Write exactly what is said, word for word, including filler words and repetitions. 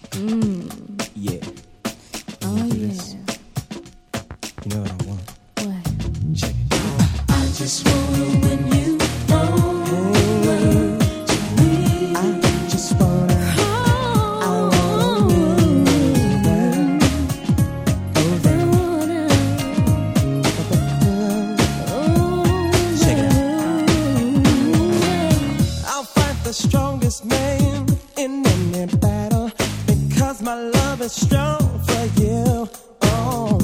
Mm. Yeah. Oh, yeah. You know what I want? What? Check it. I just wanna win you over to me. I just wanna, I wanna win over, over. Check it out. I'll fight the strongest man in any battle because my love is strong for you. Oh.